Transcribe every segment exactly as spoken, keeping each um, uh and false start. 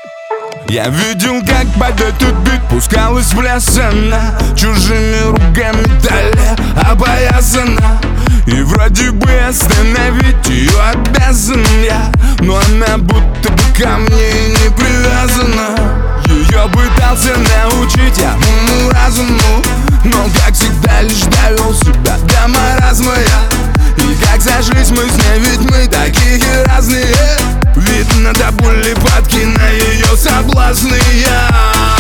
Я видел, как под этот бит пускалась в лес она, чужими руками далее обоязана. И вроде бы остановить ее обязан я, но она будто бы ко мне не привязана. Ее пытался научить я уму-разуму, но как всегда лишь довел себя до маразма я. И как сошлись мы с ней, ведь мы такие разные. Видно до боли падки на ее соблазны я.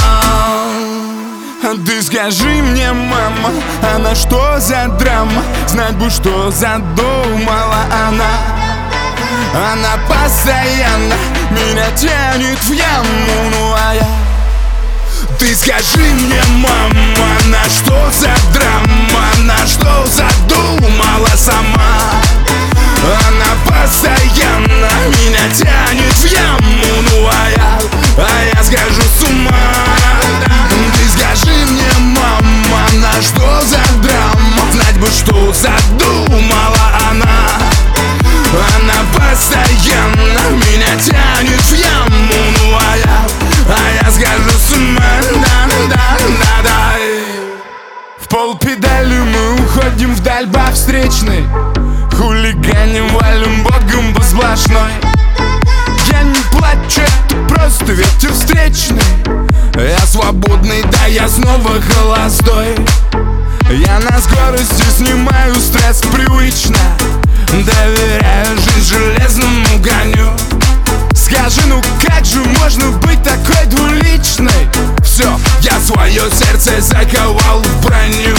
А ты скажи мне, мама, она что за драма? Знать бы, что задумала она. Она постоянно меня тянет в яму, ну а я. Ты скажи мне, мама, она что за драма? Она что задумала сама? Она постоянно меня тянет в яму, ну а я, а я схожу с ума. Ты скажи мне, мама, она что за драма? Знать бы, что задумала она. Она постоянно меня тянет в яму, ну а я, а я схожу с ума. Да-да-да-да. В полпедали мы уходим вдаль по встречной, хулиганим, валим богом по сплошной. Я не плачу, это просто ветер встречный. Я свободный, да я снова холостой. Я на скорости снимаю стресс привычно, доверяю жизнь железному коню. Скажи, ну как же можно быть такой двуличной? Все, я свое сердце заковал в броню.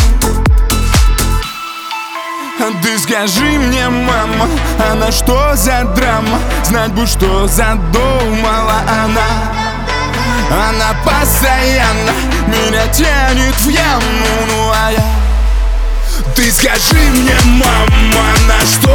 А ты скажи мне, мама, она что за драма? Знать бы, что задумала она. Она постоянно меня тянет в яму, ну а я. Ты скажи мне, мама, она что